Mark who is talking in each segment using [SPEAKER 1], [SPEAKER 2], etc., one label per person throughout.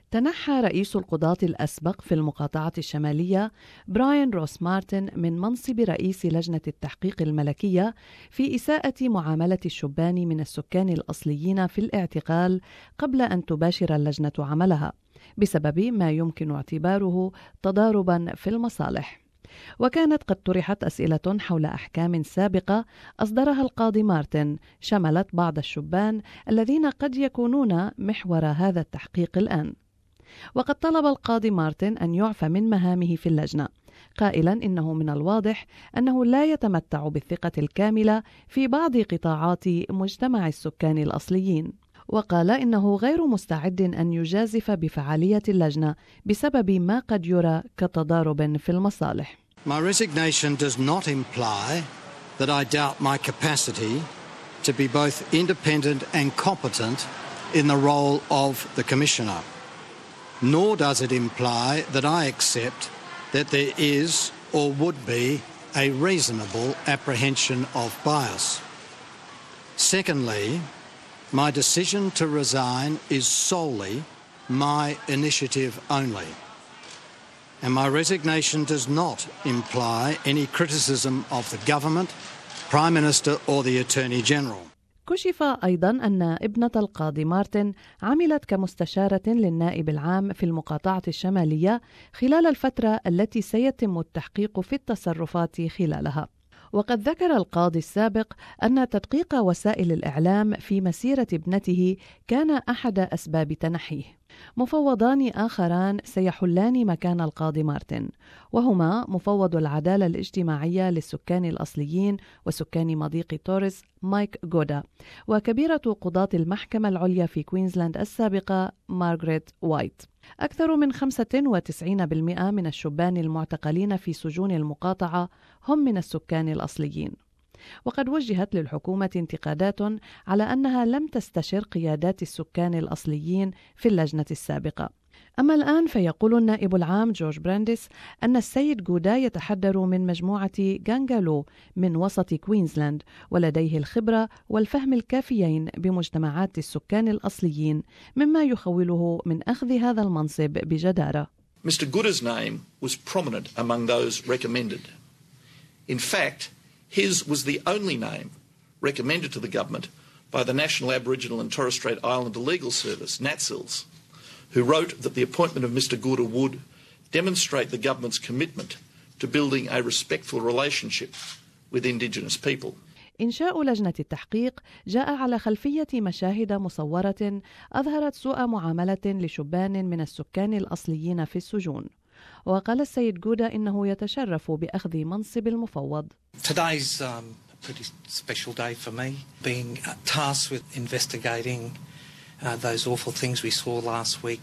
[SPEAKER 1] تنحى رئيس القضاة الأسبق في المقاطعة الشمالية براين روس مارتن من منصب رئيس لجنة التحقيق الملكية في إساءة معاملة الشبان من السكان الأصليين في الاعتقال قبل أن تباشر اللجنة عملها بسبب ما يمكن اعتباره تضاربا في المصالح. وكانت قد طرحت أسئلة حول أحكام سابقة أصدرها القاضي مارتن شملت بعض الشبان الذين قد يكونون محور هذا التحقيق الآن. وقد طلب القاضي مارتن أن يعفى من مهامه في اللجنة، قائلا إنه من الواضح أنه لا يتمتع بالثقة الكاملة في بعض قطاعات مجتمع السكان الأصليين. وقال إنه غير مستعد أن يجازف بفعالية اللجنة بسبب ما قد يرى كتضارب في المصالح.
[SPEAKER 2] My resignation does not imply that I doubt my capacity to be both independent and competent in the role of the Commissioner, nor does it imply that I accept that there is or would be a reasonable apprehension of bias. Secondly, my decision to resign is solely my initiative only, and my resignation does not imply any criticism of the government, Prime Minister or the Attorney General.
[SPEAKER 1] كشف أيضا أن ابنة القاضي مارتن عملت كمستشارة للنائب العام في المقاطعة الشمالية خلال الفترة التي سيتم التحقيق في التصرفات خلالها. وقد ذكر القاضي السابق أن تدقيق وسائل الإعلام في مسيرة ابنته كان أحد أسباب تنحيه. مفوضان آخران سيحلان مكان القاضي مارتن، وهما مفوض العدالة الاجتماعية للسكان الأصليين وسكان مضيق توريس مايك غودا، وكبيرة قضاة المحكمة العليا في كوينزلاند السابقة مارغريت وايت. أكثر من 95% من الشبان المعتقلين في سجون المقاطعة هم من السكان الأصليين. وقد وجهت للحكومة انتقادات على أنها لم تستشر قيادات السكان الأصليين في اللجنة السابقة. أما الآن فيقول النائب العام جورج برانديس أن السيد غودا يتحدر من مجموعة غانغالو من وسط كوينزلاند، ولديه الخبرة والفهم الكافيين بمجتمعات السكان الأصليين، مما يخوله من أخذ هذا المنصب بجدارة.
[SPEAKER 3] Mr. Gooda's name was prominent among those recommended. In fact, his was the only name recommended to the government by the National Aboriginal and Torres Strait Islander Legal Service, NATSILS, who wrote that the appointment of Mr. Gooda would demonstrate the government's commitment to building a respectful relationship with Indigenous people.
[SPEAKER 1] إنشاء لجنة التحقيق جاء على خلفية مشاهد مصورة أظهرت سوء معاملة لشبان من السكان الأصليين في السجون. وقال السيد غودا إنه يتشرف بأخذ منصب المفوض.
[SPEAKER 4] Today's a pretty special day for me, being tasked with investigating those awful things we saw last week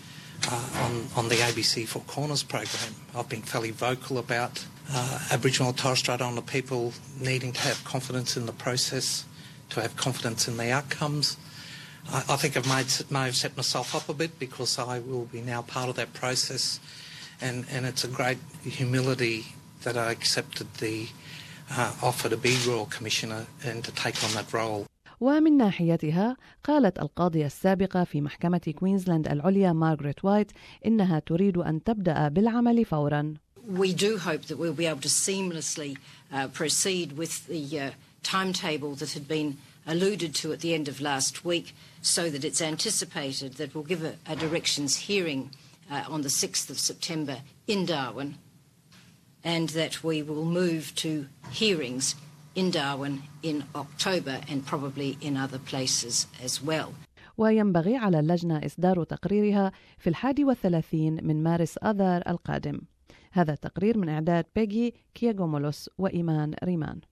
[SPEAKER 4] on the ABC Four Corners program. I've been fairly vocal about Aboriginal and Torres Strait Islander people needing to have confidence in the process, to have confidence in the outcomes. I think I may have set myself up a bit because I will be now part of that process, and it's a great humility that I accepted the offer to be Royal Commissioner and to take on that role.
[SPEAKER 1] ومن ناحيتها قالت القاضية السابقة في محكمة كوينزلاند العليا مارغريت وايت إنها تريد أن تبدأ بالعمل فوراً.
[SPEAKER 5] We do hope that we'll be able to seamlessly proceed with the timetable that had been alluded to at the end of last week, so that it's anticipated that we'll give a directions hearing on the 6th of September in Darwin, and that we will move to hearings in Darwin in October and probably in other places as well.
[SPEAKER 1] وينبغي على اللجنة إصدار تقريرها في 31 من مارس آذار القادم. هذا التقرير من إعداد بيجي كياغومولوس وإيمان ريمان.